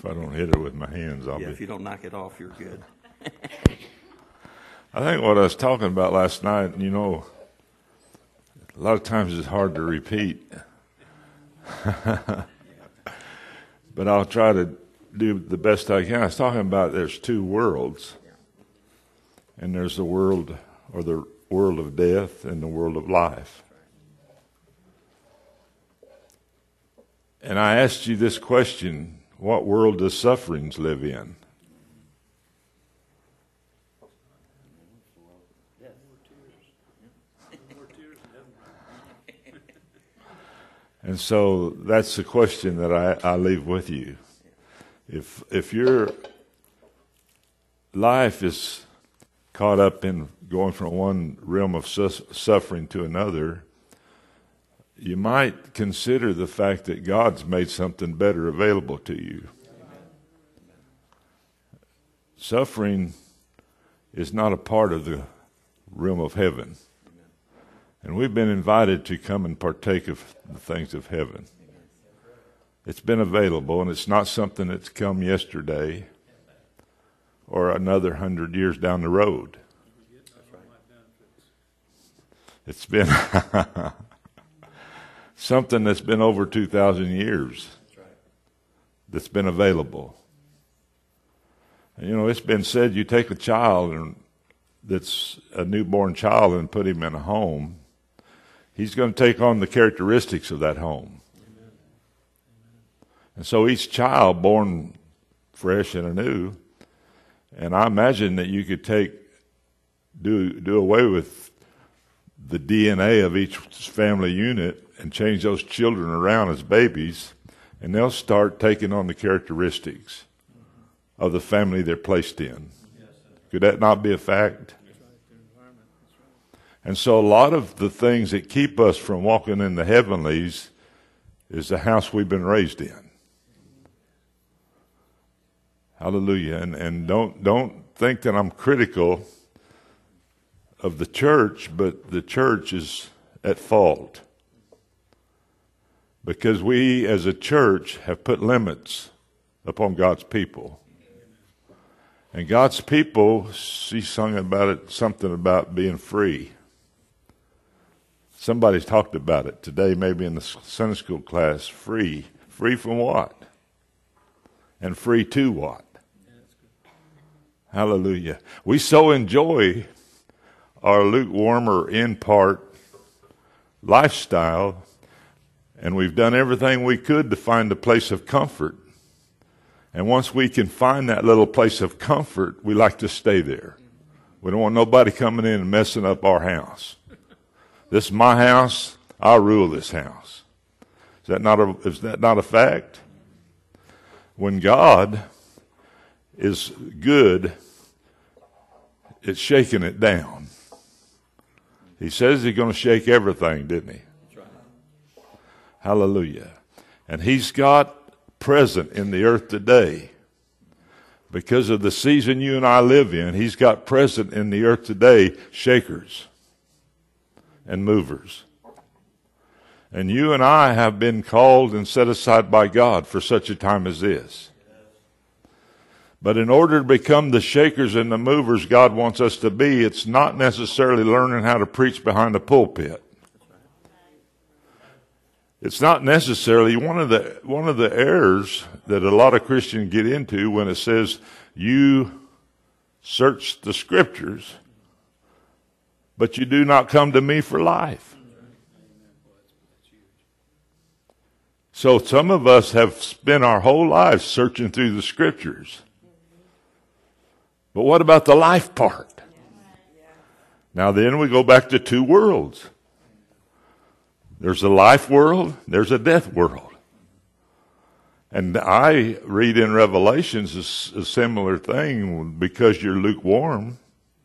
If I don't hit it with my hands, I'll be... If you don't knock it off, you're good. I think what I was talking about last night, a lot of times it's hard to repeat. But I'll try to do the best I can. I was talking about there's two worlds. And there's the world of death and the world of life. And I asked you this question, what world does sufferings live in? And so that's the question that I leave with you. If your life is caught up in going from one realm of suffering to another, you might consider the fact that God's made something better available to you. Suffering is not a part of the realm of heaven. And we've been invited to come and partake of the things of heaven. It's been available, and it's not something that's come yesterday or another 100 years down the road. It's been something that's been over 2,000 years that's been available. And, it's been said you take a child that's a newborn child and put him in a home, he's going to take on the characteristics of that home. Amen. And so each child born fresh and anew, and I imagine that you could do away with the DNA of each family unit and change those children around as babies, and they'll start taking on the characteristics of the family they're placed in. Could that not be a fact? And so a lot of the things that keep us from walking in the heavenlies is the house we've been raised in. Hallelujah. And don't think that I'm critical of the church, but the church is at fault. Because we as a church have put limits upon God's people. And God's people, she sung about it, something about being free. Somebody's talked about it today, maybe in the Sunday school class. Free. Free from what? And free to what? Hallelujah. We so enjoy our lukewarm or in-part lifestyle, and we've done everything we could to find a place of comfort. And once we can find that little place of comfort, we like to stay there. We don't want nobody coming in and messing up our house. This is my house. I'll rule this house. Is that not a fact? When God is good, it's shaking it down. He says he's going to shake everything, didn't he? Hallelujah. And he's got present in the earth today, because of the season you and I live in, he's got present in the earth today shakers and movers. And you and I have been called and set aside by God for such a time as this. But in order to become the shakers and the movers God wants us to be, it's not necessarily learning how to preach behind a pulpit. It's not necessarily one of the errors that a lot of Christians get into when it says you search the scriptures, but you do not come to me for life. So some of us have spent our whole lives searching through the scriptures. But what about the life part? Now then we go back to two worlds. There's a life world, there's a death world. And I read in Revelations a similar thing. Because you're lukewarm,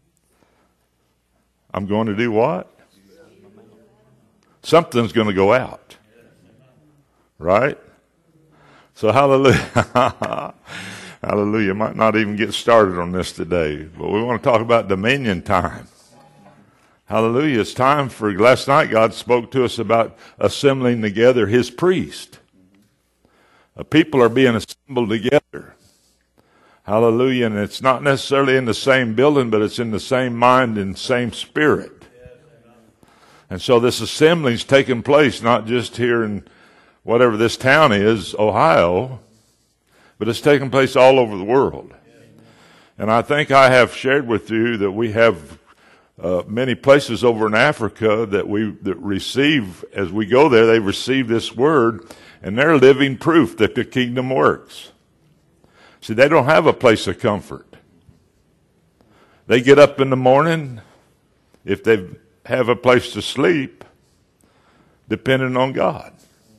I'm going to do what? Something's going to go out. Right? So hallelujah. Hallelujah. Might not even get started on this today, but we want to talk about dominion time. Hallelujah. It's time for, last night God spoke to us about assembling together his priest. People are being assembled together. Hallelujah. And it's not necessarily in the same building, but it's in the same mind and same spirit. And so this assembly is taking place not just here in whatever this town is, Ohio, but it's taking place all over the world. And I think I have shared with you that we have many places over in Africa that receive, as we go there, they receive this word, and they're living proof that the kingdom works. See, they don't have a place of comfort. They get up in the morning, if they have a place to sleep, depending on God.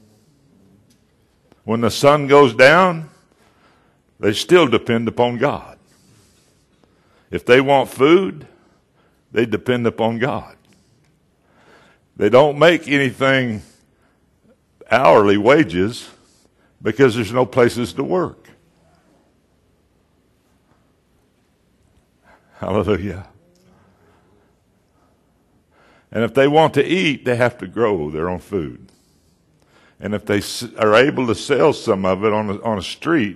When the sun goes down, they still depend upon God. If they want food, they depend upon God. They don't make anything hourly wages because there's no places to work. Hallelujah. And if they want to eat, they have to grow their own food. And if they are able to sell some of it on a street,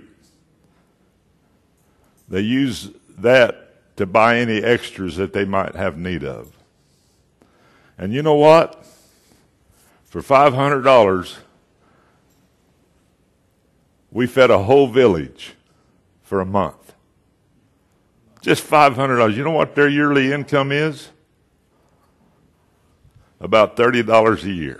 they use that to buy any extras that they might have need of. And you know what? For $500, we fed a whole village for a month. Just $500. You know what their yearly income is? About $30 a year.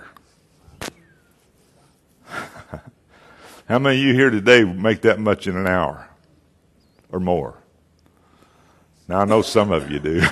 How many of you here today make that much in an hour or more? Now, I know some of you do.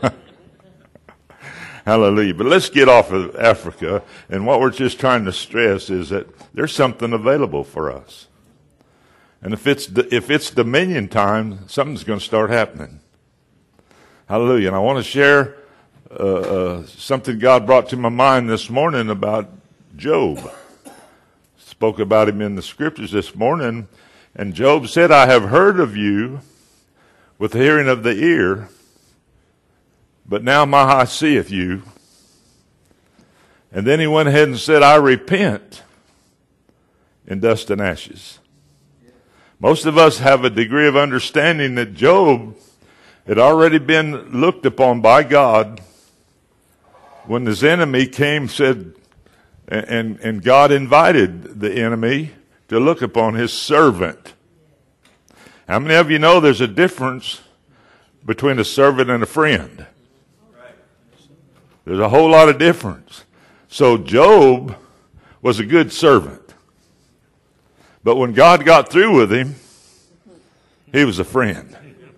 Hallelujah. But let's get off of Africa. And what we're just trying to stress is that there's something available for us. And if it's dominion time, something's going to start happening. Hallelujah. And I want to share something God brought to my mind this morning about Job. Spoke about him in the scriptures this morning. And Job said, I have heard of you with the hearing of the ear, but now my eye seeth you. And then he went ahead and said, I repent in dust and ashes. Most of us have a degree of understanding that Job had already been looked upon by God when his enemy came, said, and God invited the enemy to look upon his servant. How many of you know there's a difference between a servant and a friend? There's a whole lot of difference. So Job was a good servant. But when God got through with him, he was a friend.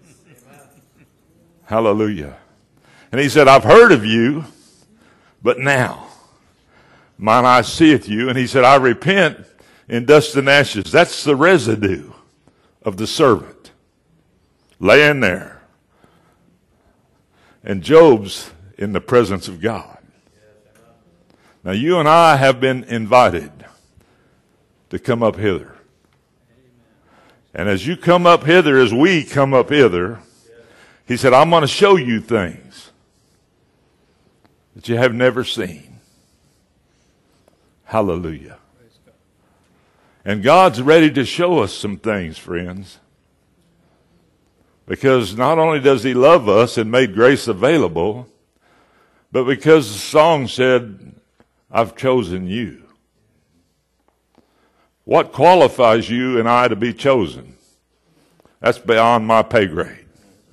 Hallelujah. And he said, I've heard of you, but now mine eye seeth you. And he said, I repent in dust and ashes. That's the residue of the servant laying there. And Job's in the presence of God. Now you and I have been invited to come up hither. And as you come up hither, as we come up hither, he said, I'm going to show you things that you have never seen. Hallelujah. And God's ready to show us some things, friends. Because not only does he love us and made grace available, but because the song said, I've chosen you. What qualifies you and I to be chosen? That's beyond my pay grade.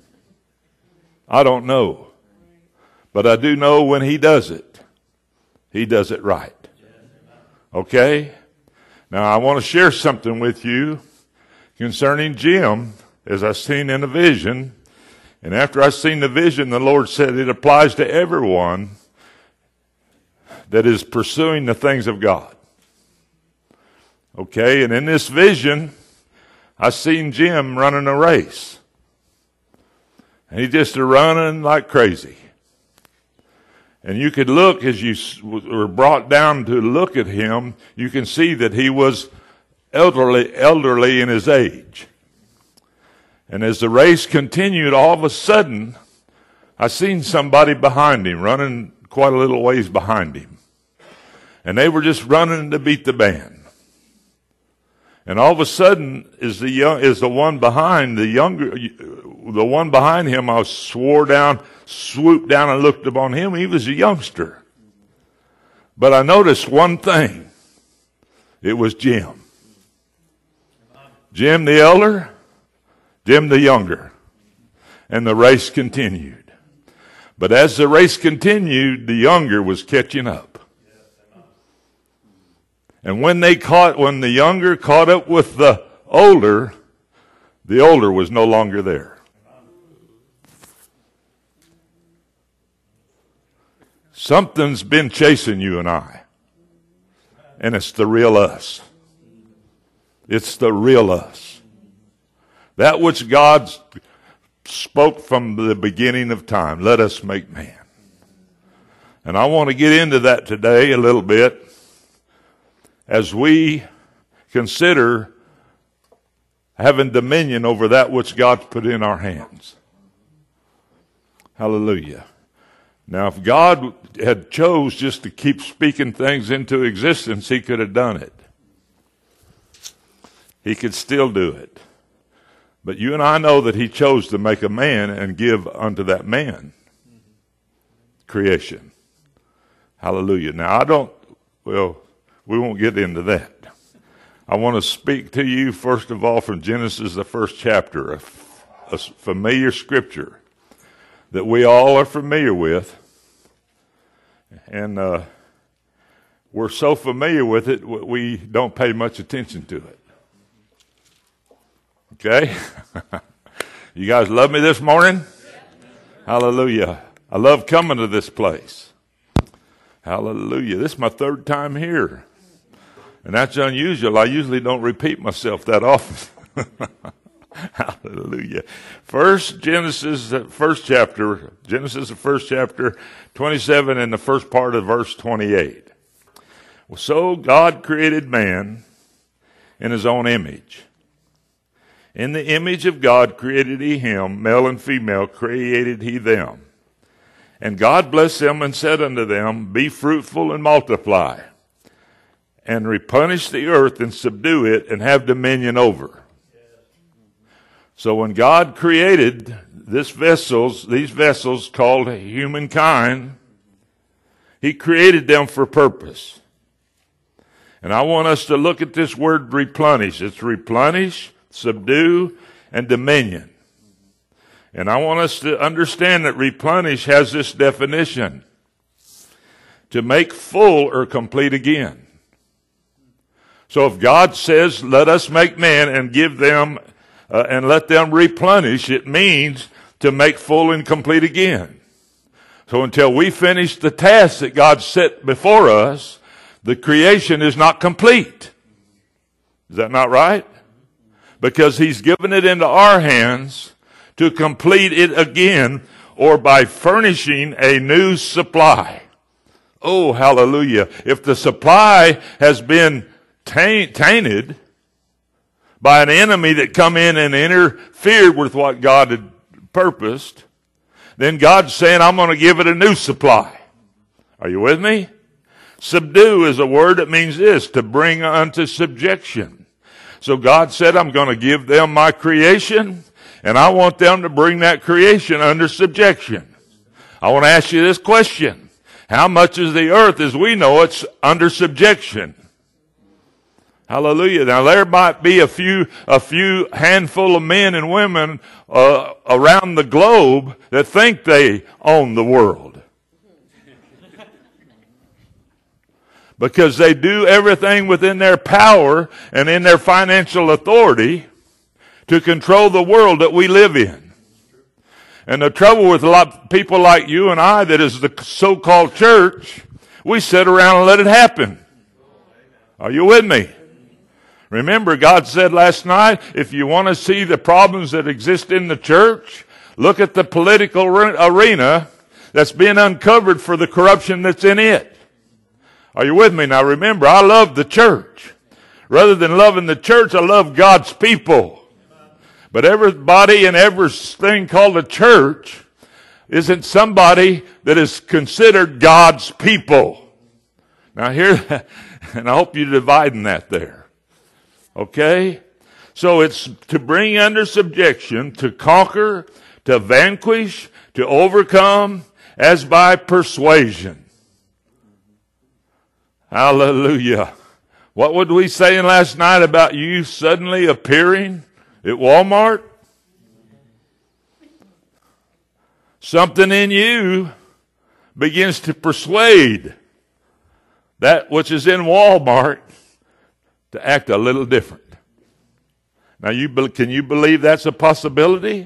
I don't know. But I do know when he does it right. Okay? Now, I want to share something with you concerning Jim, as I seen in a vision. And after I seen the vision, the Lord said it applies to everyone that is pursuing the things of God. Okay? And in this vision, I seen Jim running a race. And he's just running like crazy. And you could look, as you were brought down to look at him, you can see that he was elderly in his age. And as the race continued, all of a sudden, I seen somebody behind him, running quite a little ways behind him. And they were just running to beat the band. And all of a sudden, is the one behind him, I swooped down and looked upon him. He was a youngster. But I noticed one thing. It was Jim. Jim the elder, Jim the younger. And the race continued. But as the race continued, the younger was catching up. And when the younger caught up with the older was no longer there. Something's been chasing you and I. And it's the real us. It's the real us. That which God spoke from the beginning of time. Let us make man. And I want to get into that today a little bit as we consider having dominion over that which God's put in our hands. Hallelujah. Now, if God had chose just to keep speaking things into existence, he could have done it. He could still do it. But you and I know that he chose to make a man and give unto that man creation. Hallelujah. Now, we won't get into that. I want to speak to you, first of all, from Genesis, the first chapter, a familiar scripture that we all are familiar with. And we're so familiar with it, we don't pay much attention to it. Okay? You guys love me this morning? Hallelujah. I love coming to this place. Hallelujah. This is my third time here. And that's unusual. I usually don't repeat myself that often. Hallelujah. Genesis, the first chapter, 27 and the first part of verse 28. So God created man in his own image. In the image of God created he him, male and female created he them. And God blessed them and said unto them, Be fruitful and multiply, and replenish the earth and subdue it, and have dominion over. So when God created these vessels called humankind, he created them for purpose. And I want us to look at this word replenish. It's replenish, subdue, and dominion. And I want us to understand that replenish has this definition: to make full or complete again. So if God says, let us make man and give them and let them replenish, it means to make full and complete again. So until we finish the task that God set before us, the creation is not complete. Is that not right? Because he's given it into our hands to complete it again, or by furnishing a new supply. Oh, hallelujah. If the supply has been tainted by an enemy that come in and interfered with what God had purposed, then God's saying, I'm going to give it a new supply. Are you with me? Subdue is a word that means this: to bring unto subjection. So God said, I'm going to give them my creation, and I want them to bring that creation under subjection. I want to ask you this question: how much is the earth as we know it's under subjection? Hallelujah. Now there might be a few handful of men and women around the globe that think they own the world, because they do everything within their power and in their financial authority to control the world that we live in. And the trouble with a lot of people like you and I, that is the so-called church, we sit around and let it happen. Are you with me? Remember, God said last night, if you want to see the problems that exist in the church, look at the political arena that's being uncovered for the corruption that's in it. Are you with me? Now remember, I love the church. Rather than loving the church, I love God's people. But everybody and everything called a church isn't somebody that is considered God's people. Now here, and I hope you're dividing that there. Okay? So it's to bring under subjection, to conquer, to vanquish, to overcome, as by persuasion. Hallelujah. What would we saying last night about you suddenly appearing at Walmart? Something in you begins to persuade that which is in Walmart to act a little different. Now, can you believe that's a possibility?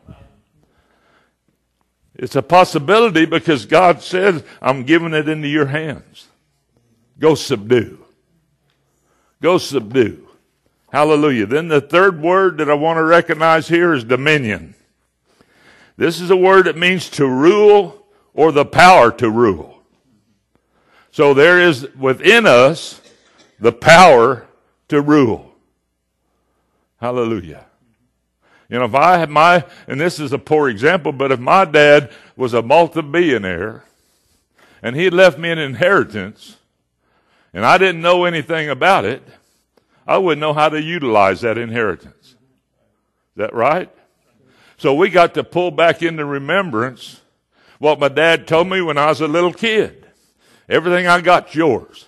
It's a possibility because God says, I'm giving it into your hands. Go subdue. Go subdue. Hallelujah. Then the third word that I want to recognize here is dominion. This is a word that means to rule or the power to rule. So there is within us the power to rule. Hallelujah. You know, if I had and this is a poor example, but if my dad was a multi-billionaire and he had left me an inheritance and I didn't know anything about it, I wouldn't know how to utilize that inheritance. Is that right? So we got to pull back into remembrance what my dad told me when I was a little kid. Everything I got's yours.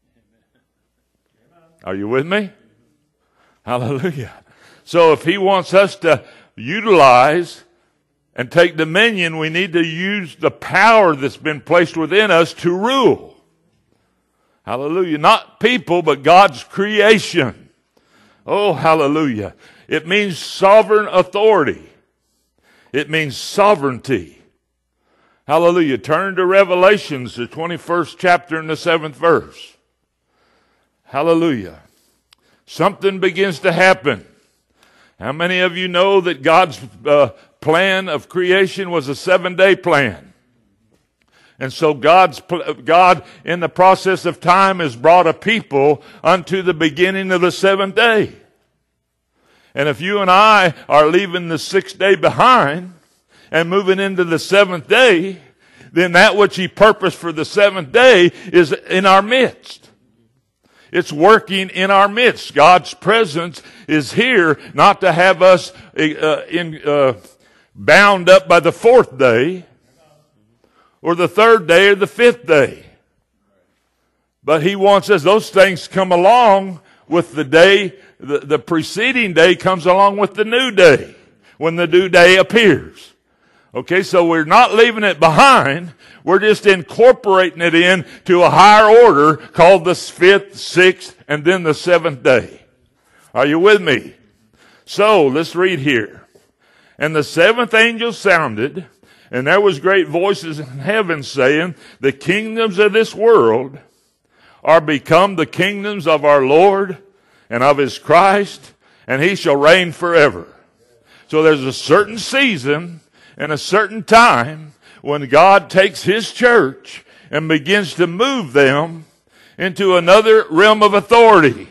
Are you with me? Hallelujah. So if he wants us to utilize and take dominion, we need to use the power that's been placed within us to rule. Hallelujah. Not people, but God's creation. Oh, hallelujah. It means sovereign authority. It means sovereignty. Hallelujah. Turn to Revelations, the 21st chapter and the 7th verse. Hallelujah. Something begins to happen. How many of you know that God's plan of creation was a 7-day plan? And so God, in the process of time, has brought a people unto the beginning of the 7th day. And if you and I are leaving the 6th day behind and moving into the 7th day, then that which He purposed for the 7th day is in our midst. It's working in our midst. God's presence is here not to have us bound up by the 4th day or the 3rd day or the 5th day. But He wants us, those things come along with the day, the preceding day comes along with the new day, when the new day appears. Okay, so we're not leaving it behind. We're just incorporating it into a higher order called the 5th, 6th, and then the 7th day. Are you with me? So, let's read here. And the 7th angel sounded, and there was great voices in heaven saying, the kingdoms of this world are become the kingdoms of our Lord and of His Christ, and He shall reign forever. So there's a certain season and a certain time when God takes His church and begins to move them into another realm of authority.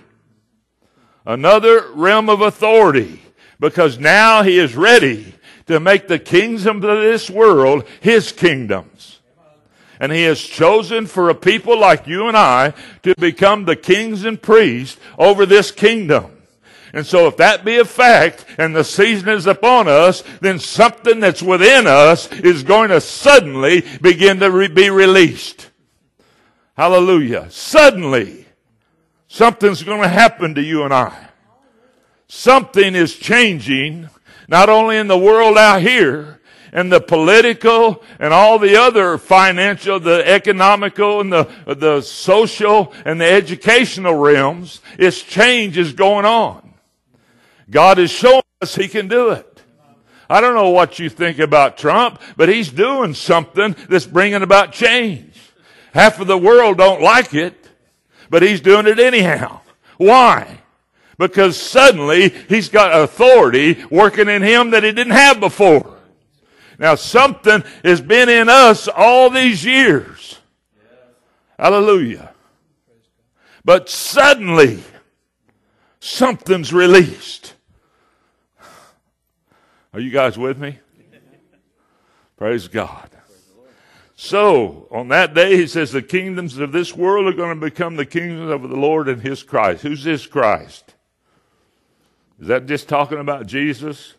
Another realm of authority. Because now He is ready to make the kingdoms of this world His kingdoms. And He has chosen for a people like you and I to become the kings and priests over this kingdom. And so if that be a fact and the season is upon us, then something that's within us is going to suddenly begin to be released. Hallelujah. Suddenly, something's going to happen to you and I. Something is changing, not only in the world out here, and the political and all the other financial, the economical and the social and the educational realms. Its change is going on. God is showing us He can do it. I don't know what you think about Trump, but he's doing something that's bringing about change. Half of the world don't like it, but he's doing it anyhow. Why? Because suddenly he's got authority working in him that he didn't have before. Now something has been in us all these years. Hallelujah. But suddenly something's released. Are you guys with me? Praise God. So, on that day, he says, the kingdoms of this world are going to become the kingdoms of the Lord and His Christ. Who's His Christ? Is that just talking about Jesus?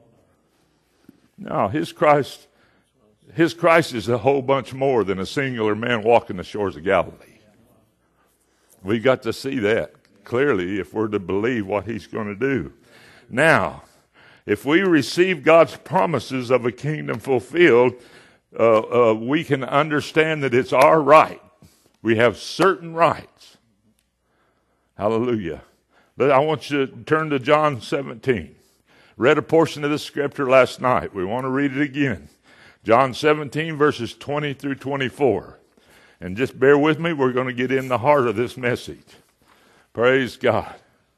No, his Christ is a whole bunch more than a singular man walking the shores of Galilee. We've got to see that clearly if we're to believe what he's going to do. Now, if we receive God's promises of a kingdom fulfilled, we can understand that it's our right. We have certain rights. Hallelujah. But I want you to turn to John 17. Read a portion of this scripture last night. We want to read it again. John 17, verses 20 through 24. And just bear with me. We're going to get in the heart of this message. Praise God.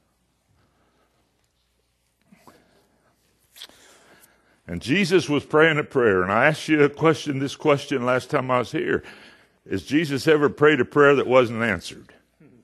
And Jesus was praying a prayer. And I asked you this question last time I was here. Has Jesus ever prayed a prayer that wasn't answered?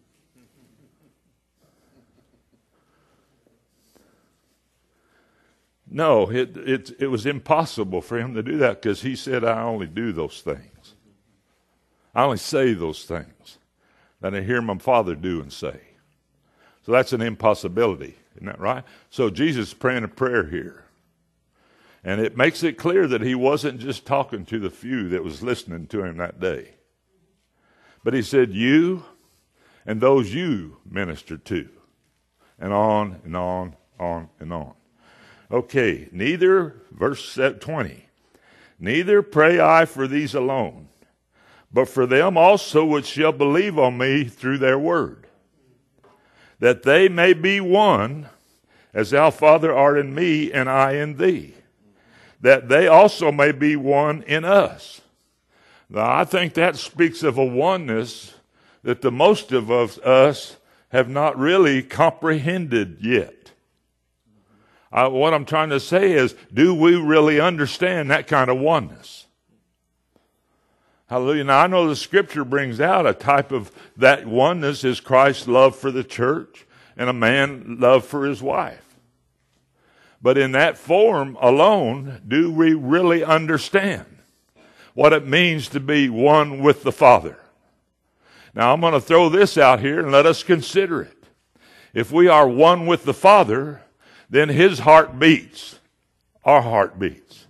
No, it was impossible for him to do that because he said, I only do those things. I only say those things that I hear my Father do and say. So that's an impossibility. Isn't that right? So Jesus is praying a prayer here. And it makes it clear that he wasn't just talking to the few that was listening to him that day. But he said, you and those you minister to. And on and on and on. Okay, verse 20, neither pray I for these alone, but for them also which shall believe on me through their word, that they may be one, as thou, Father, art in me, and I in thee, that they also may be one in us. Now, I think that speaks of a oneness that the most of us have not really comprehended yet. What I'm trying to say is, do we really understand that kind of oneness? Hallelujah. Now, I know the scripture brings out a type of that oneness is Christ's love for the church and a man's love for his wife. But in that form alone, do we really understand what it means to be one with the Father? Now, I'm going to throw this out here and let us consider it. If we are one with the Father, then his heart beats. Our heart beats.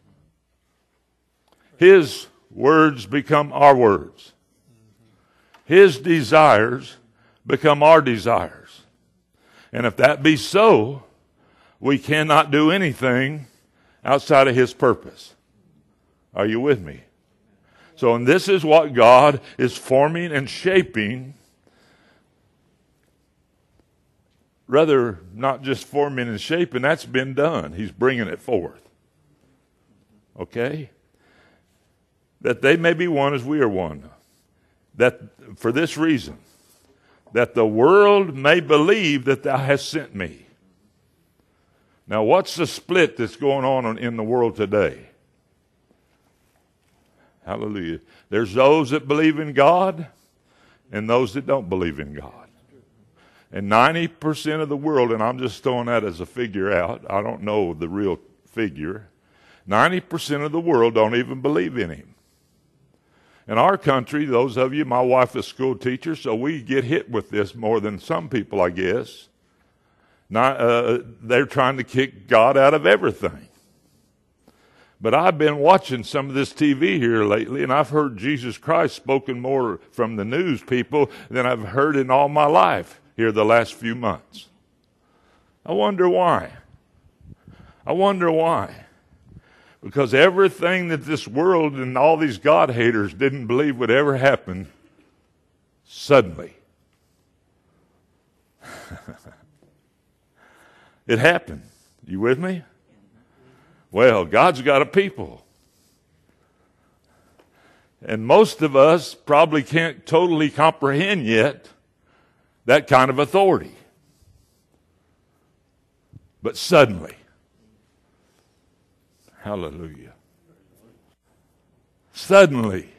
His words become our words. His desires become our desires. And if that be so, we cannot do anything outside of his purpose. Are you with me? So, and this is what God is forming and shaping. Rather, not just forming and shaping, that's been done. He's bringing it forth. Okay? That they may be one as we are one. That for this reason, that the world may believe that thou hast sent me. Now, what's the split that's going on in the world today? Hallelujah. There's those that believe in God and those that don't believe in God. And 90% of the world, and I'm just throwing that as a figure out, I don't know the real figure, 90% of the world don't even believe in him. In our country, those of you, my wife is a school teacher, so we get hit with this more than some people, I guess. They're trying to kick God out of everything. But I've been watching some of this TV here lately, and I've heard Jesus Christ spoken more from the news people than I've heard in all my life here the last few months. I wonder why. Because everything that this world and all these God haters didn't believe would ever happen, suddenly. It happened. You with me? Well, God's got a people. And most of us probably can't totally comprehend yet that kind of authority. But suddenly, hallelujah. Suddenly,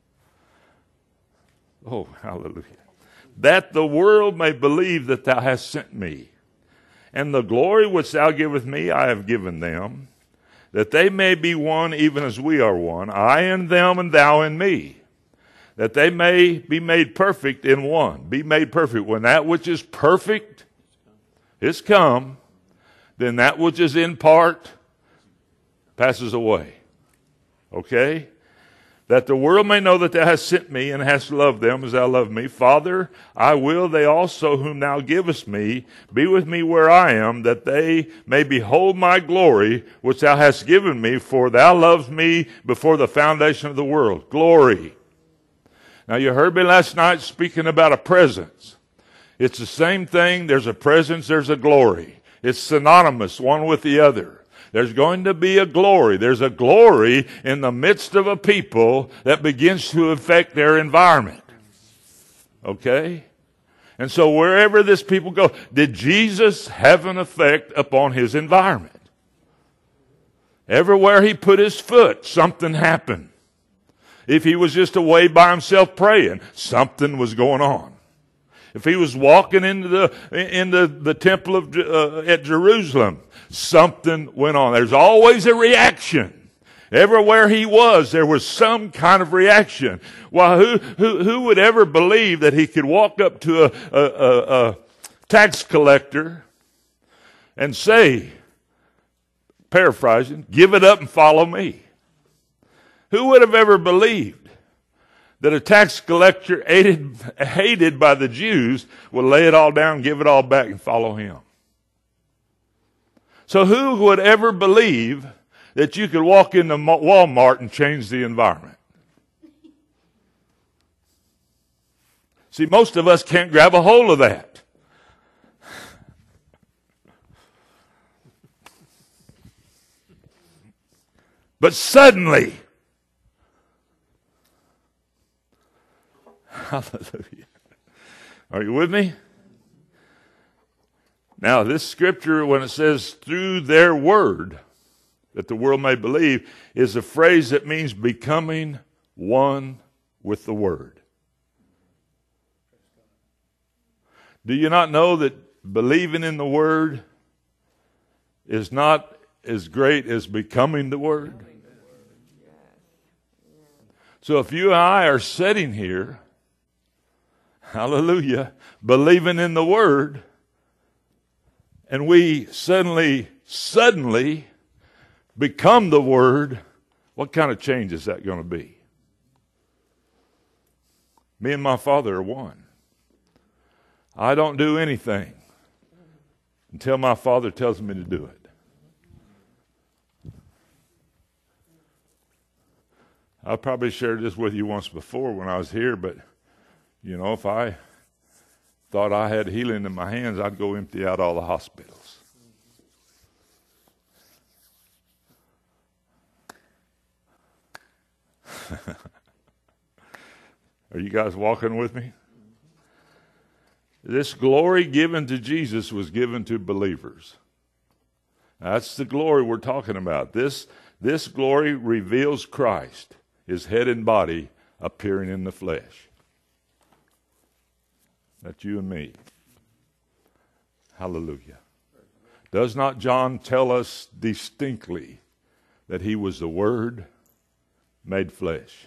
oh, hallelujah. That the world may believe that thou hast sent me. And the glory which thou givest me, I have given them, that they may be one even as we are one, I in them and thou in me, that they may be made perfect in one. Be made perfect. When that which is perfect is come, then that which is in part passes away. Okay? That the world may know that thou hast sent me, and hast loved them as thou loved me. Father, I will they also whom thou givest me be with me where I am, that they may behold my glory, which thou hast given me, for thou loved me before the foundation of the world. Glory. Now you heard me last night speaking about a presence. It's the same thing. There's a presence, there's a glory. It's synonymous, one with the other. There's going to be a glory. There's a glory in the midst of a people that begins to affect their environment. Okay? And so wherever this people go, did Jesus have an effect upon his environment? Everywhere he put his foot, something happened. If he was just away by himself praying, something was going on. If he was walking into the temple at Jerusalem, something went on. There's always a reaction. Everywhere he was, there was some kind of reaction. Well, who would ever believe that he could walk up to a tax collector and say, paraphrasing, give it up and follow me? Who would have ever believed that a tax collector hated by the Jews would lay it all down, give it all back, and follow him? So who would ever believe that you could walk into Walmart and change the environment? See, most of us can't grab a hold of that. But suddenly, hallelujah. Are you with me? Now, this scripture, when it says through their word, that the world may believe, is a phrase that means becoming one with the word. Do you not know that believing in the word is not as great as becoming the word? So if you and I are sitting here, hallelujah, believing in the word, and we suddenly become the word, what kind of change is that going to be? Me and my Father are one. I don't do anything until my Father tells me to do it. I probably shared this with you once before when I was here, but you know, if I thought I had healing in my hands, I'd go empty out all the hospitals. Are you guys walking with me? This glory given to Jesus was given to believers. That's the glory we're talking about. This glory reveals Christ, his head and body appearing in the flesh. That's you and me. Hallelujah. Does not John tell us distinctly that he was the Word made flesh?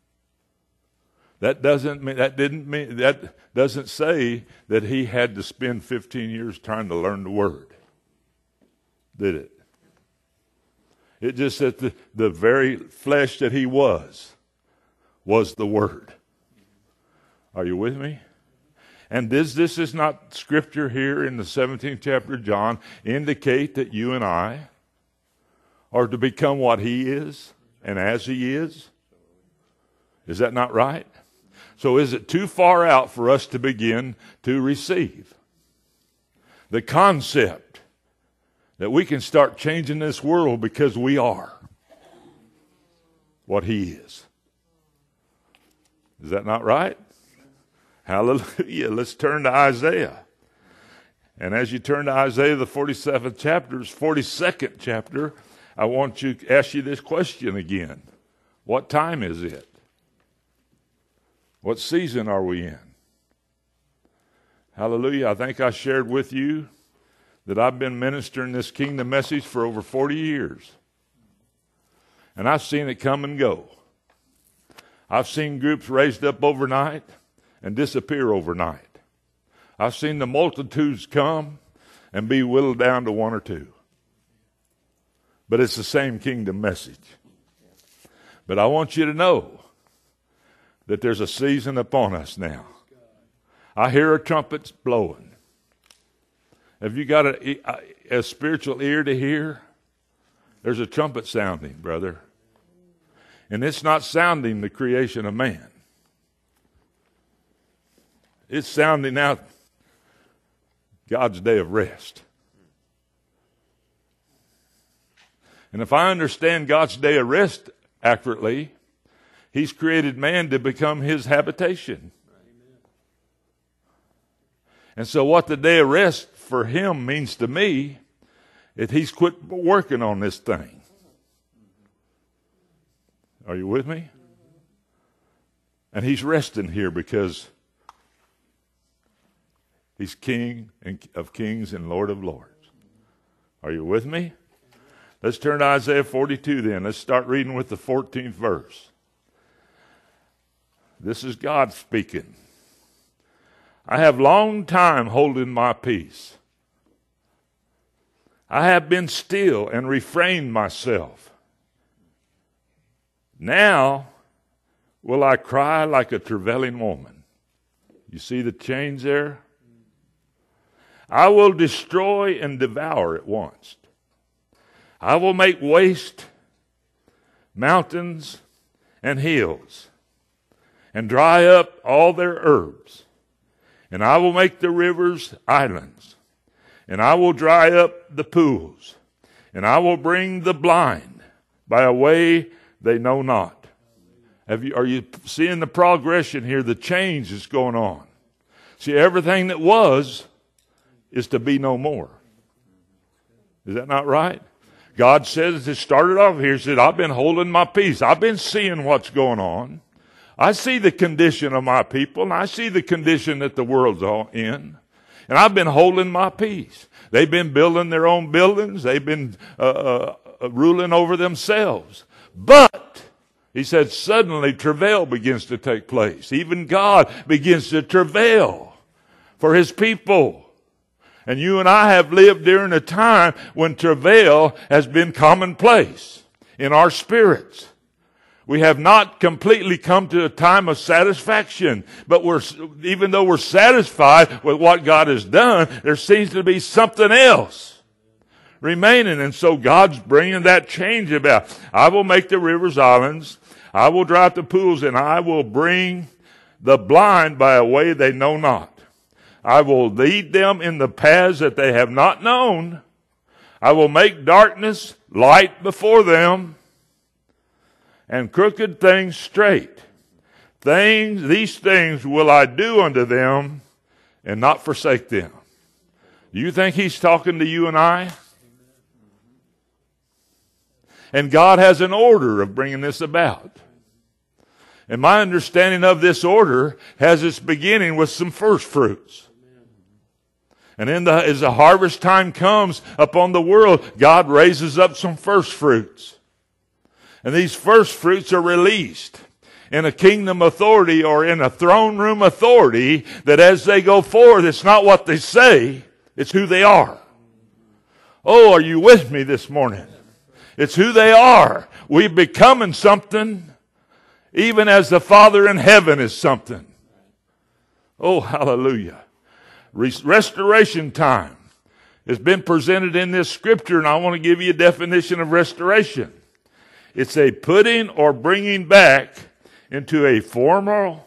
That doesn't say that he had to spend 15 years trying to learn the Word, did it? It just said the very flesh that he was the Word. Are you with me? And this is not scripture here in the 17th chapter of John indicate that you and I are to become what he is and as he is? Is that not right? So is it too far out for us to begin to receive the concept that we can start changing this world because we are what he is? Is that not right? Hallelujah. Let's turn to Isaiah. And as you turn to Isaiah, the 42nd chapter, I want to ask you this question again. What time is it? What season are we in? Hallelujah. I think I shared with you that I've been ministering this kingdom message for over 40 years. And I've seen it come and go. I've seen groups raised up overnight and disappear overnight. I've seen the multitudes come and be whittled down to one or two. but it's the same kingdom message. But I want you to know that there's a season upon us now. I hear a trumpet blowing. Have you got a spiritual ear to hear? There's a trumpet sounding, brother. And it's not sounding the creation of man. It's sounding out God's day of rest. And if I understand God's day of rest accurately, He's created man to become His habitation. And so what the day of rest for Him means to me is He's quit working on this thing. Are you with me? And He's resting here because He's King of kings and Lord of lords. Are you with me? Let's turn to Isaiah 42 then. Let's start reading with the 14th verse. This is God speaking. I have long time holding my peace. I have been still and refrained myself. Now will I cry like a travailing woman. You see the change there? I will destroy and devour at once. I will make waste mountains and hills, and dry up all their herbs. And I will make the rivers islands, and I will dry up the pools, and I will bring the blind by a way they know not. Are you seeing the progression here? The change is going on. See, everything that was is to be no more. Is that not right? God says, it started off here, He said, I've been holding my peace. I've been seeing what's going on. I see the condition of my people, and I see the condition that the world's all in. And I've been holding my peace. They've been building their own buildings. They've been ruling over themselves. But, He said, suddenly travail begins to take place. Even God begins to travail for His people. And you and I have lived during a time when travail has been commonplace in our spirits. We have not completely come to a time of satisfaction, but even though we're satisfied with what God has done, there seems to be something else remaining. And so God's bringing that change about. I will make the rivers islands. I will dry up the pools, and I will bring the blind by a way they know not. I will lead them in the paths that they have not known. I will make darkness light before them, and crooked things straight. These things will I do unto them, and not forsake them. Do you think He's talking to you and I? And God has an order of bringing this about. And my understanding of this order has its beginning with some first fruits. And as the harvest time comes upon the world, God raises up some first fruits. And these first fruits are released in a kingdom authority or in a throne room authority that as they go forward, it's not what they say, it's who they are. Oh, are you with me this morning? It's who they are. We're becoming something even as the Father in heaven is something. Oh, hallelujah. Restoration time has been presented in this scripture, and I want to give you a definition of restoration. It's a putting or bringing back into a former,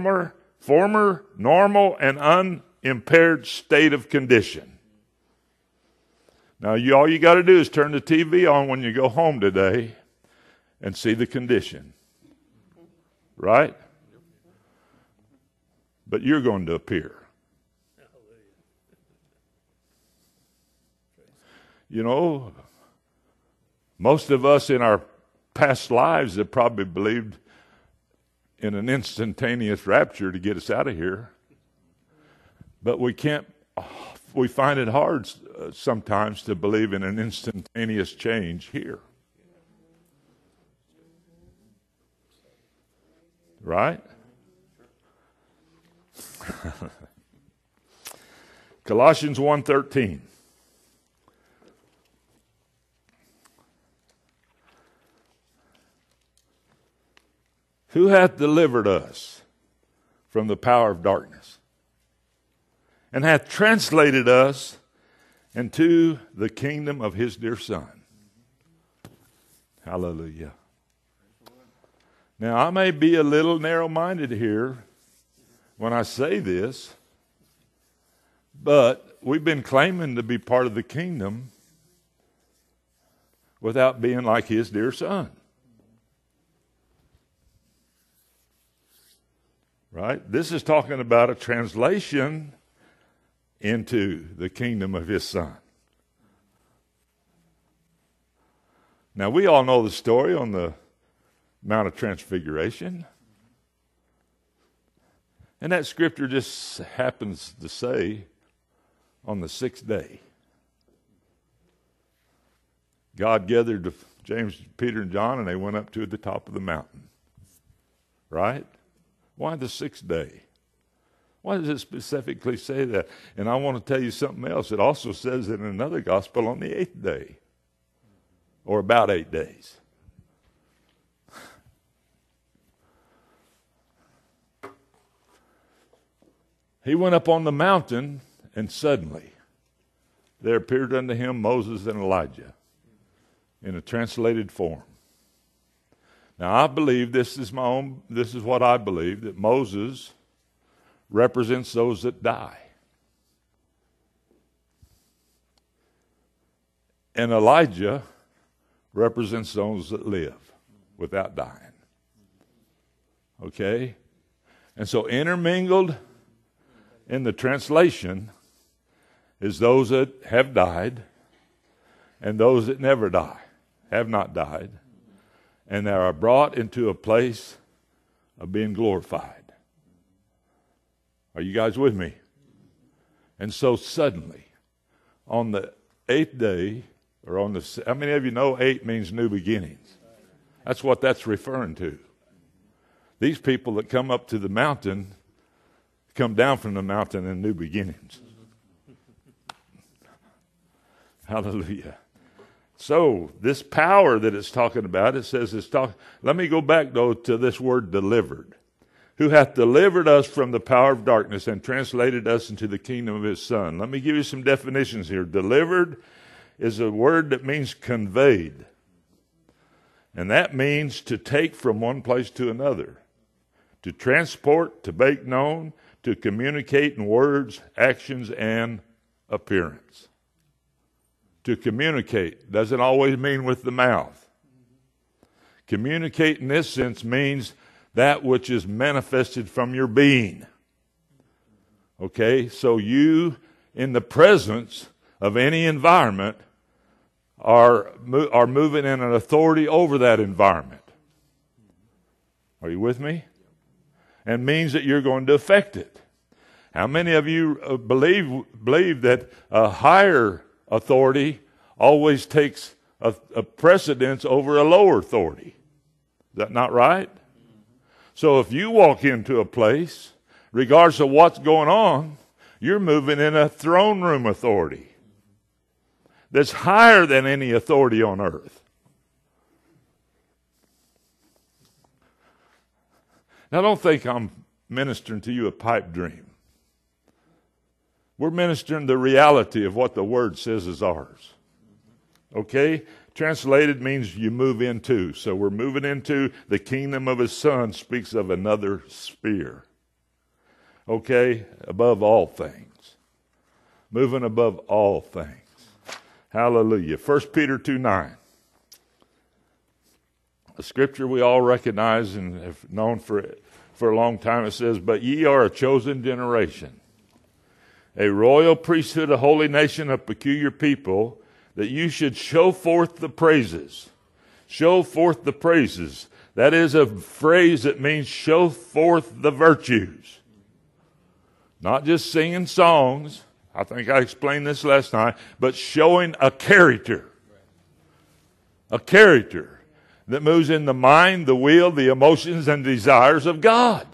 normal, and unimpaired state of condition. Now, all you got to do is turn the TV on when you go home today and see the condition. Right? But you're going to appear. You know, most of us in our past lives have probably believed in an instantaneous rapture to get us out of here. But we find it hard sometimes to believe in an instantaneous change here. Right? Colossians 1:13. Who hath delivered us from the power of darkness, and hath translated us into the kingdom of his dear Son. Hallelujah. Now, I may be a little narrow-minded here when I say this, but we've been claiming to be part of the kingdom without being like his dear Son. Right? This is talking about a translation into the kingdom of his Son. Now, we all know the story on the Mount of Transfiguration. And that scripture just happens to say on the 6th day, God gathered James, Peter, and John, and they went up to the top of the mountain. Right? Why the 6th day? Why does it specifically say that? And I want to tell you something else. It also says it in another gospel on the 8th day, or about 8 days. He went up on the mountain, and suddenly there appeared unto him Moses and Elijah in a translated form. Now, I believe this is what I believe, that Moses represents those that die. And Elijah represents those that live without dying. Okay? And so intermingled in the translation is those that have died and those that never die, have not died, and they are brought into a place of being glorified. Are you guys with me? And so suddenly, on the 8th day, or on the, how many of you know 8 means new beginnings? That's what that's referring to. These people that come up to the mountain come down from the mountain in new beginnings. Hallelujah. So, this power that it's talking about, it says let me go back though to this word delivered. Who hath delivered us from the power of darkness and translated us into the kingdom of his Son. Let me give you some definitions here. Delivered is a word that means conveyed. And that means to take from one place to another. To transport, to make known, to communicate in words, actions, and appearance. To communicate doesn't always mean with the mouth. Communicate in this sense means that which is manifested from your being. Okay, so you, in the presence of any environment, are moving in an authority over that environment. Are you with me? And means that you're going to affect it. How many of you believe that a higher authority always takes a precedence over a lower authority? Is that not right? So if you walk into a place, regardless of what's going on, you're moving in a throne room authority that's higher than any authority on earth. Now, don't think I'm ministering to you a pipe dream. We're ministering the reality of what the Word says is ours. Okay? Translated means you move into. So we're moving into the kingdom of his Son, speaks of another sphere. Okay? Above all things. Moving above all things. Hallelujah. 1 Peter 2:9. A scripture we all recognize and have known for a long time. It says, "But ye are a chosen generation, a royal priesthood, a holy nation, a peculiar people, that you should show forth the praises." Show forth the praises. That is a phrase that means show forth the virtues. Not just singing songs. I think I explained this last night. But showing a character. A character that moves in the mind, the will, the emotions, and desires of God.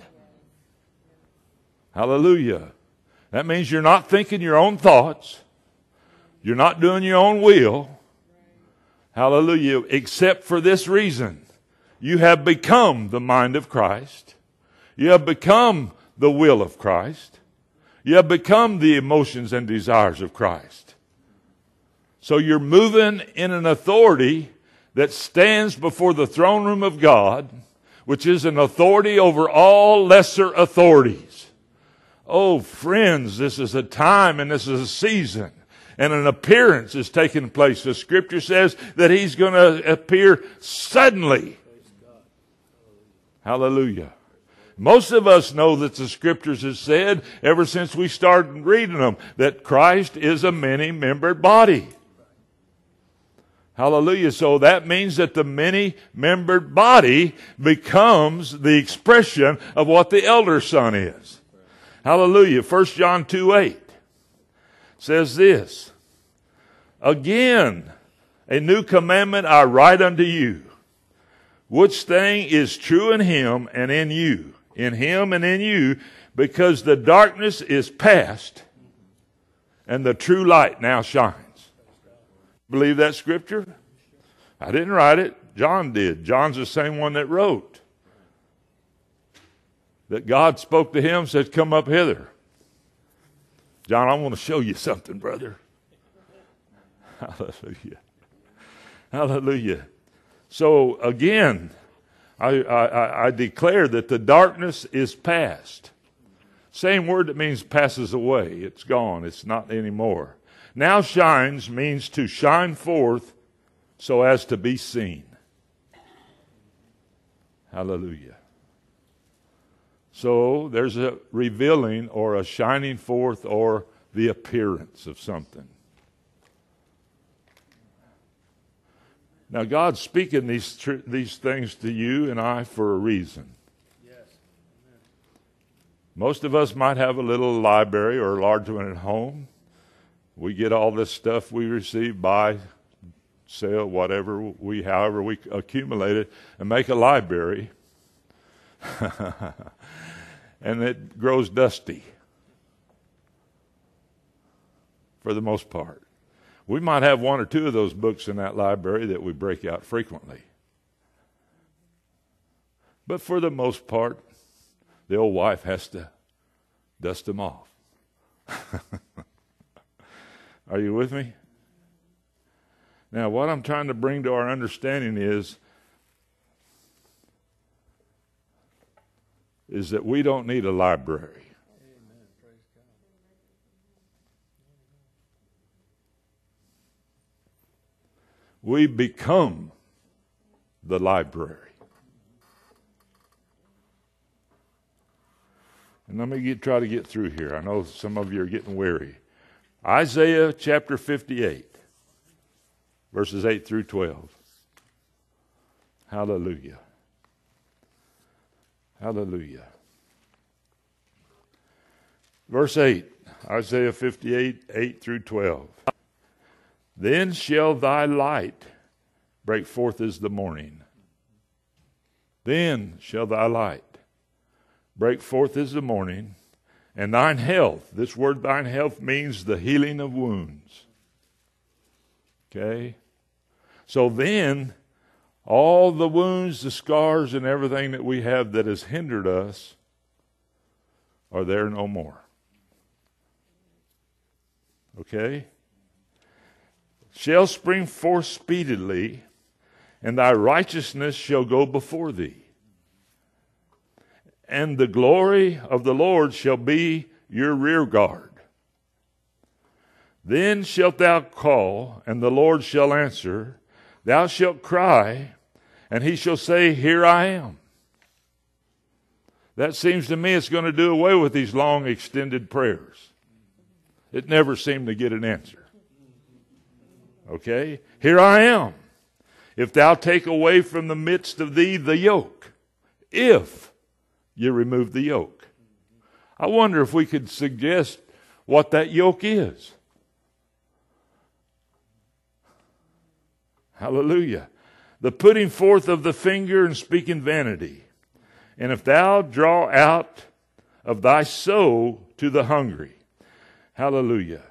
Hallelujah. That means you're not thinking your own thoughts. You're not doing your own will. Hallelujah. Except for this reason. you have become the mind of Christ. You have become the will of Christ. You have become the emotions and desires of Christ. So you're moving in an authority that stands before the throne room of God, which is an authority over all lesser authorities. Oh, friends, this is a time and this is a season, and an appearance is taking place. The Scripture says that He's going to appear suddenly. Hallelujah. Most of us know that the Scriptures have said, ever since we started reading them, that Christ is a many-membered body. Hallelujah. So that means that the many-membered body becomes the expression of what the elder son is. Hallelujah. 1 John 2:8 says this, again, a new commandment I write unto you, which thing is true in him and in you, in him and in you, because the darkness is past and the true light now shines. Believe that scripture? I didn't write it. John did. John's the same one that wrote. That God spoke to him, said, come up hither. John, I want to show you something, brother. Hallelujah. Hallelujah. So again, I declare that the darkness is past. Same word that means passes away. It's gone. It's not anymore. Now shines means to shine forth so as to be seen. Hallelujah. So there's a revealing or a shining forth or the appearance of something. Now God's speaking these things to you and I for a reason. Yes. Most of us might have a little library or a large one at home. We get all this stuff we receive, buy, sell, whatever however we accumulate it, and make a library. And it grows dusty for the most part. We might have one or two of those books in that library that we break out frequently. But for the most part, the old wife has to dust them off. Are you with me? Now, what I'm trying to bring to our understanding is that we don't need a library. Amen. Praise God. We become the library. And let me try to get through here. I know some of you are getting weary. Isaiah chapter 58, verses 8 through 12. Hallelujah. Hallelujah. Verse 8, Isaiah 58, 8 through 12. Then shall thy light break forth as the morning. Then shall thy light break forth as the morning, and thine health, this word thine health means the healing of wounds. Okay? So then, all the wounds, the scars, and everything that we have that has hindered us are there no more. Okay? Shall spring forth speedily, and thy righteousness shall go before thee. And the glory of the Lord shall be your rear guard. Then shalt thou call, and the Lord shall answer. Thou shalt cry, and he shall say, here I am. That seems to me it's going to do away with these long extended prayers. It never seemed to get an answer. Okay? Here I am. If thou take away from the midst of thee the yoke, if you remove the yoke. I wonder if we could suggest what that yoke is. Hallelujah. The putting forth of the finger and speaking vanity. And if thou draw out of thy soul to the hungry. Hallelujah.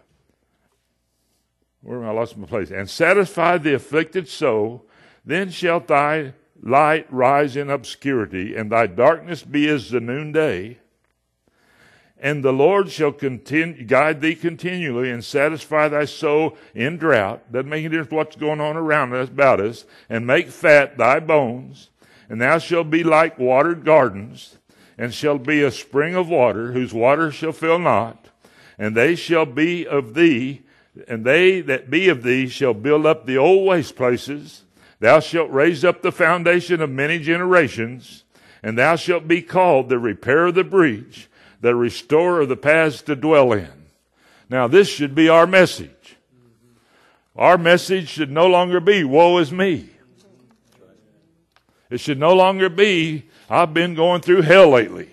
Where am I? Lost my place. And satisfy the afflicted soul, then shalt thou light rise in obscurity, and thy darkness be as the noonday. And the Lord shall guide thee continually and satisfy thy soul in drought. Doesn't make any difference what's going on around us, about us. And make fat thy bones. And thou shalt be like watered gardens, and shalt be a spring of water, whose water shall fail not. And they shall be of thee, and they that be of thee shall build up the old waste places. Thou shalt raise up the foundation of many generations, and thou shalt be called the repairer of the breach, the restorer of the paths to dwell in. Now this should be our message. Our message should no longer be, woe is me. It should no longer be, I've been going through hell lately.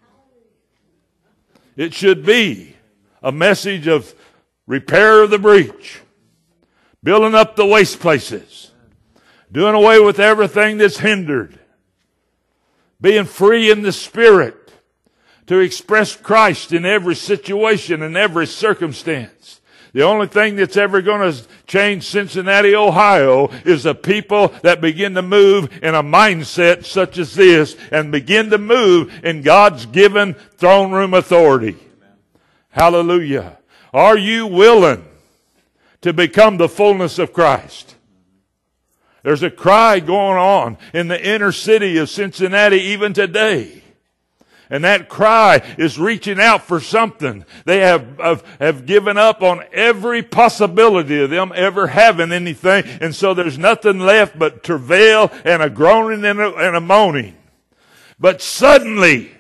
It should be a message of repair of the breach, building up the waste places, doing away with everything that's hindered, being free in the Spirit, to express Christ in every situation and every circumstance. The only thing that's ever going to change Cincinnati, Ohio is the people that begin to move in a mindset such as this and begin to move in God's given throne room authority. Hallelujah. Are you willing to become the fullness of Christ? There's a cry going on in the inner city of Cincinnati even today. And that cry is reaching out for something. They have given up on every possibility of them ever having anything. And so there's nothing left but travail and a groaning and a moaning. But suddenly,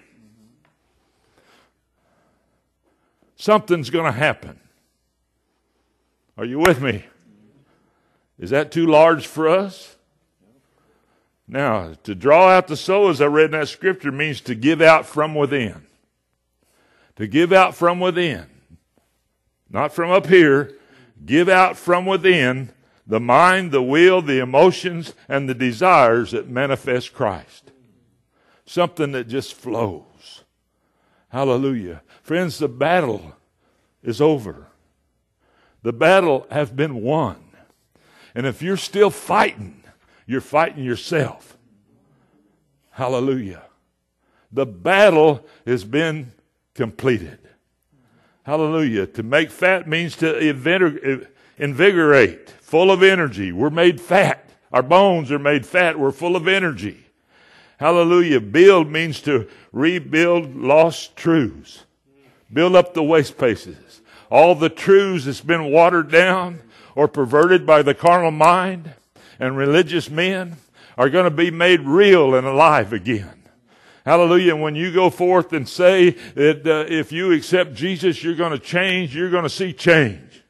something's going to happen. Are you with me? Is that too large for us? Now, to draw out the soul, as I read in that scripture, means to give out from within. To give out from within. Not from up here. Give out from within the mind, the will, the emotions, and the desires that manifest Christ. Something that just flows. Hallelujah. Friends, the battle is over. The battle has been won. And if you're still fighting, you're fighting yourself. Hallelujah. The battle has been completed. Hallelujah. To make fat means to invigorate, full of energy. We're made fat. Our bones are made fat. We're full of energy. Hallelujah. Build means to rebuild lost truths. Build up the waste places. All the truths that's been watered down or perverted by the carnal mind and religious men are going to be made real and alive again. Hallelujah. And when you go forth and say that if you accept Jesus, you're going to change, you're going to see change.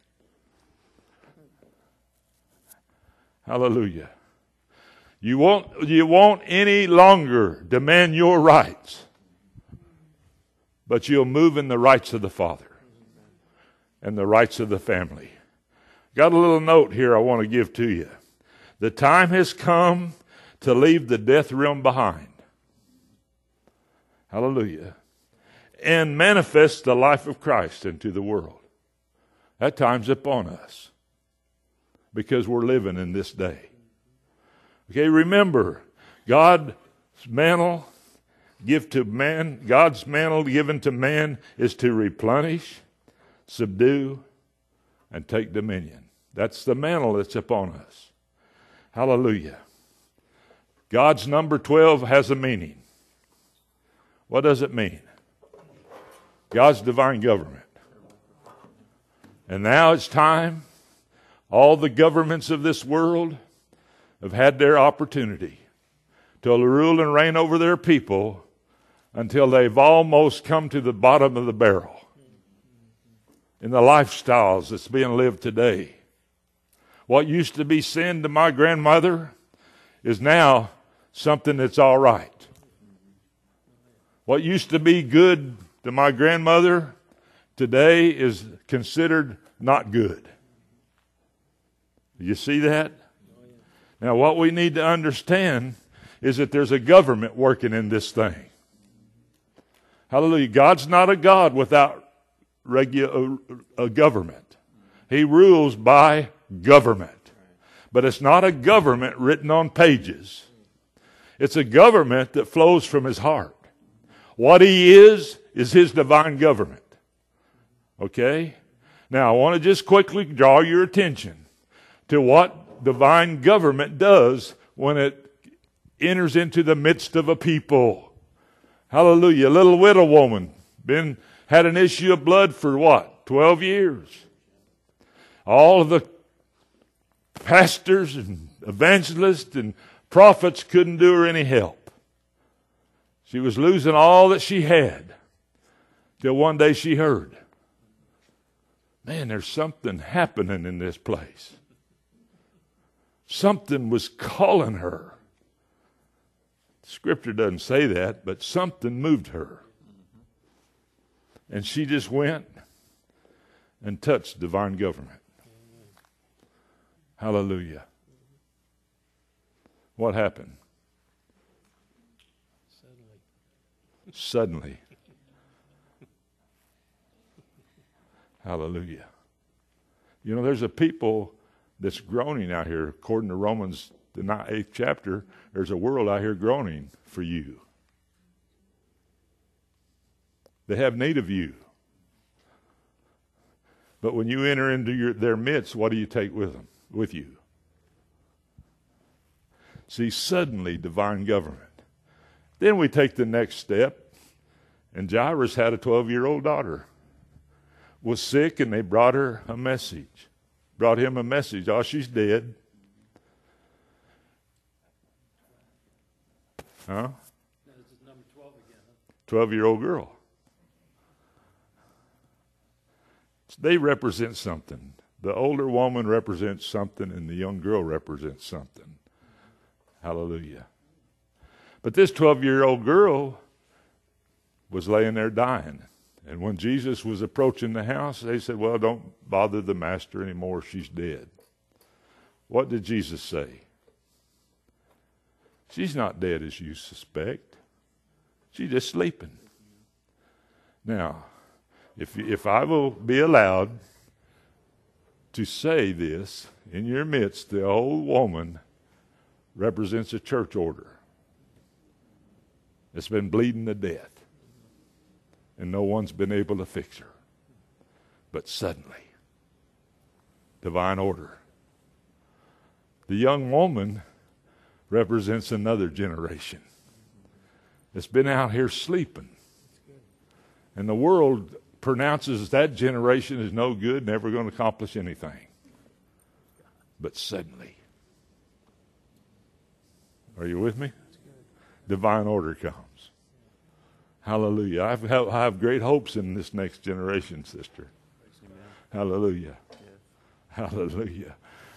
Hallelujah. You won't any longer demand your rights, but you'll move in the rights of the Father and the rights of the family. Got a little note here I want to give to you. The time has come to leave the death realm behind. Hallelujah. And manifest the life of Christ into the world. That time's upon us because we're living in this day. Okay, remember, God's mantle given to man is to replenish, subdue, and take dominion. That's the mantle that's upon us. Hallelujah. God's number 12 has a meaning. What does it mean? God's divine government. And now it's time. All the governments of this world have had their opportunity to rule and reign over their people until they've almost come to the bottom of the barrel in the lifestyles that's being lived today. What used to be sin to my grandmother is now something that's all right. What used to be good to my grandmother today is considered not good. You see that? Now, what we need to understand is that there's a government working in this thing. Hallelujah. God's not a God without a government. He rules by government. But it's not a government written on pages. It's a government that flows from his heart. What he is his divine government. Okay? Now, I want to just quickly draw your attention to what divine government does when it enters into the midst of a people. Hallelujah. A little widow woman had an issue of blood for what? 12 years. All of the pastors and evangelists and prophets couldn't do her any help. She was losing all that she had till one day she heard, man, there's something happening in this place. Something was calling her. Scripture doesn't say that, but something moved her. And she just went and touched divine government. Hallelujah. What happened? Suddenly. Hallelujah. You know, there's a people that's groaning out here. According to Romans, the 8th chapter, there's a world out here groaning for you. They have need of you. But when you enter into their midst, what do you take with you? See, suddenly divine government. Then we take the next step, and Jairus had a 12-year-old daughter. Was sick, and they brought her a message. Brought him a message. Oh, she's dead. Huh? This is number 12 again. 12-year-old girl. They represent something. The older woman represents something, and the young girl represents something. Hallelujah. But this 12-year-old girl was laying there dying. And when Jesus was approaching the house, they said, well, don't bother the master anymore. She's dead. What did Jesus say? She's not dead as you suspect. She's just sleeping. Now, if I will be allowed to say this in your midst, the old woman represents a church order that's been bleeding to death. And no one's been able to fix her. But suddenly, divine order. The young woman represents another generation that's been out here sleeping. And the world pronounces that generation is no good, never going to accomplish anything. But suddenly, are you with me? Divine order comes. Hallelujah. I have great hopes in this next generation, sister. Hallelujah. Hallelujah.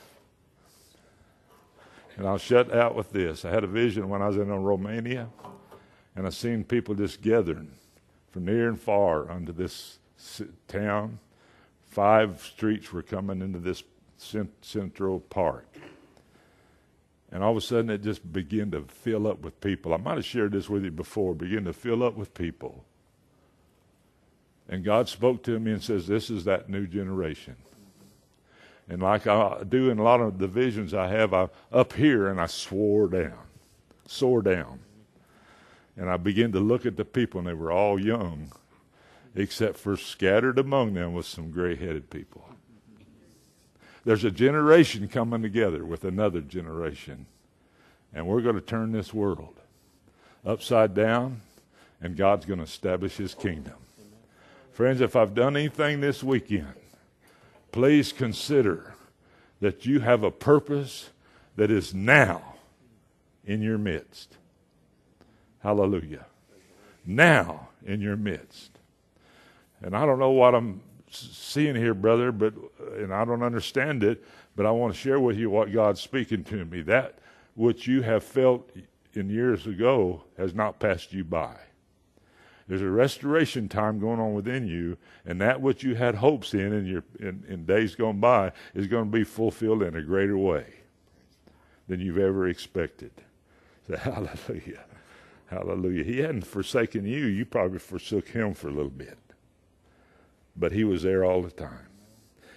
And I'll shut out with this. I had a vision when I was in Romania, and I seen people just gathering from near and far unto this town. 5 streets were coming into this central park. And all of a sudden, it just began to fill up with people. I might have shared this with you before. Begin to fill up with people. And God spoke to me and says, this is that new generation. And like I do in a lot of the visions I have, I up here and I soar down. And I began to look at the people, and they were all young, except for scattered among them was some gray-headed people. There's a generation coming together with another generation. And we're going to turn this world upside down, and God's going to establish his kingdom. Friends, if I've done anything this weekend, please consider that you have a purpose that is now in your midst. Hallelujah. Now in your midst. And I don't know what I'm seeing here, brother, and I don't understand it, but I want to share with you what God's speaking to me. That which you have felt in years ago has not passed you by. There's a restoration time going on within you, and that which you had hopes in days gone by is going to be fulfilled in a greater way than you've ever expected. So, hallelujah. Hallelujah. He hadn't forsaken you. You probably forsook him for a little bit. But he was there all the time.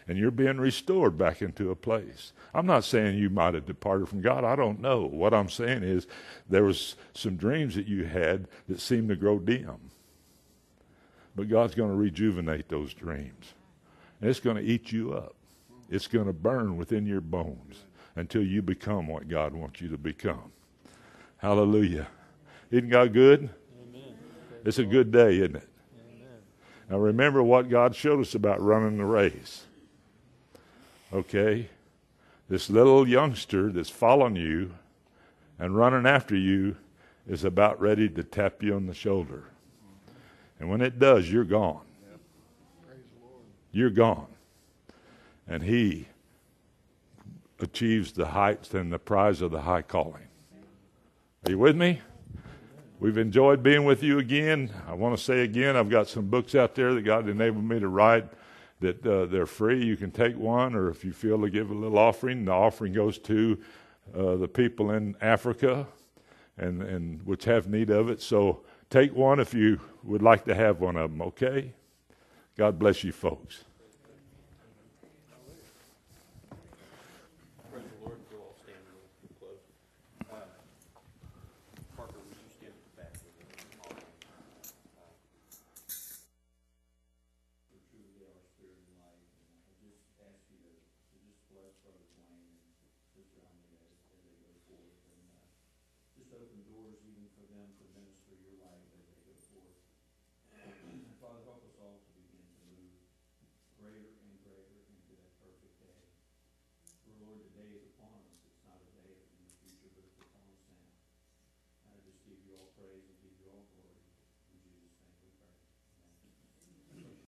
and you're being restored back into a place. I'm not saying you might have departed from God. I don't know. What I'm saying is there was some dreams that you had that seemed to grow dim. But God's going to rejuvenate those dreams. And it's going to eat you up. It's going to burn within your bones until you become what God wants you to become. Hallelujah. Isn't God good? Amen. It's a good day, isn't it? Amen. Now remember what God showed us about running the race. Okay? This little youngster that's following you and running after you is about ready to tap you on the shoulder. And when it does, you're gone. You're gone. And he achieves the heights and the prize of the high calling. Are you with me? We've enjoyed being with you again. I want to say again, I've got some books out there that God enabled me to write that they're free. You can take one, or if you feel to give a little offering, the offering goes to the people in Africa and which have need of it. So take one if you would like to have one of them, okay? God bless you folks.